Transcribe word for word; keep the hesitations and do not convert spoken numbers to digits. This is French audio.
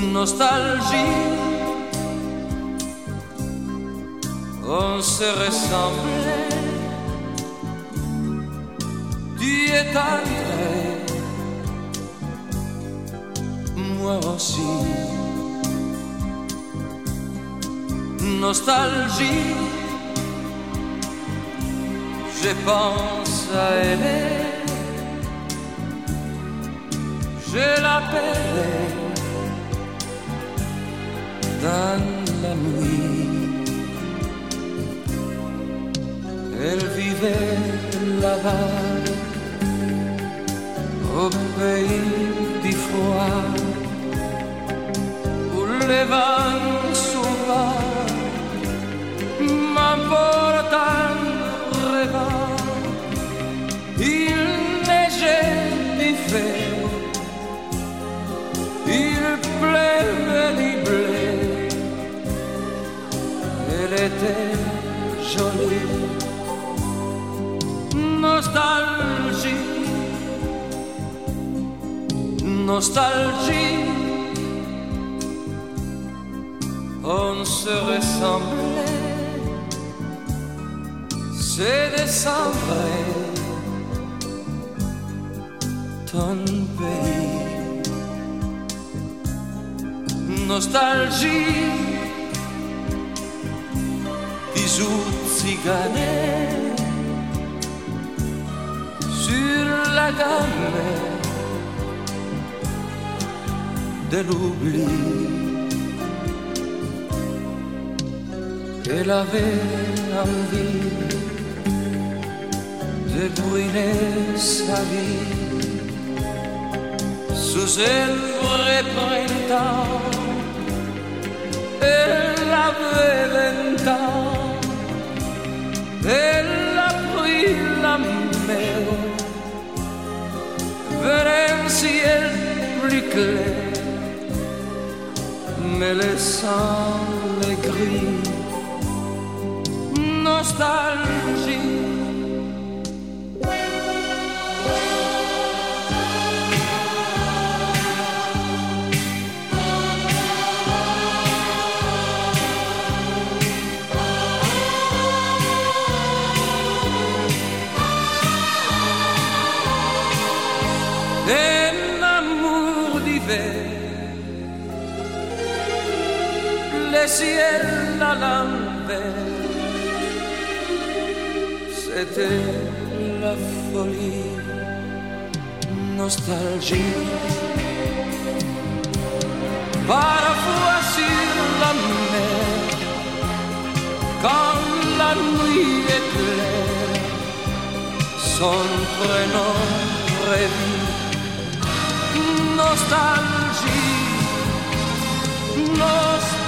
nostalgie. On se ressemblait, tu es entré, moi aussi. Nostalgie, je pense à elle, je l'appelle dans la nuit. Elle vivait là-bas, au pays du froid, où les vents sauvages m'emportent en rêvant. Il neigeait l'hiver, il pleuvait du blé. Elle était jolie. Nostalgie, nostalgie, on se ressemblait, c'est décembre, ton pays. Nostalgie, bisous ciganais sur la gamme de l'oubli. Elle avait envie de brûler sa vie sous un vrai printemps. Elle avait vingt ans, elle a pris la mer vers un ciel plus clair, mais laissant les gris. Nostalgie, un amour d'hiver, le ciel à l'envers. C'était la folie, nostalgie. Parfois sur la mer, quand la nuit est claire, son prénom revit. Nostalgie, nostalgie.